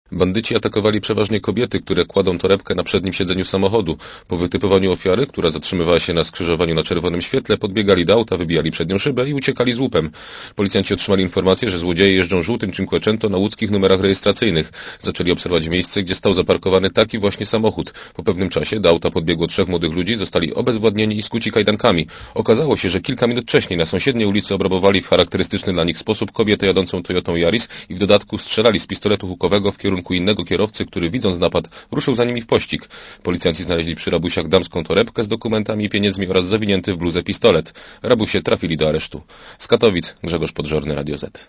Bandyci atakowali przeważnie kobiety, które kładą torebkę na przednim siedzeniu samochodu. Po wytypowaniu ofiary, która zatrzymywała się na skrzyżowaniu na czerwonym świetle, podbiegali do auta, wybijali przednią szybę i uciekali z łupem. Policjanci otrzymali informację, że złodzieje jeżdżą żółtym Cinquecento na łódzkich numerach rejestracyjnych. Zaczęli obserwować miejsce, gdzie stał zaparkowany taki właśnie samochód. Po pewnym czasie do auta podbiegło 3 młodych ludzi, zostali obezwładnieni i skuci kajdankami. Okazało się, że kilka minut wcześniej na sąsiedniej ulicy obrabowali w charakterystyczny dla nich sposób kobietę jadącą Toyotą Yaris i w dodatku strzelali z pistoletu hukowego w kierunku innego kierowcy, który widząc napad ruszył za nimi w pościg. Policjanci znaleźli przy rabusiach damską torebkę z dokumentami i pieniędzmi oraz zawinięty w bluzę pistolet. Rabusie trafili do aresztu. Z Katowic Grzegorz Podżorny, Radio Z.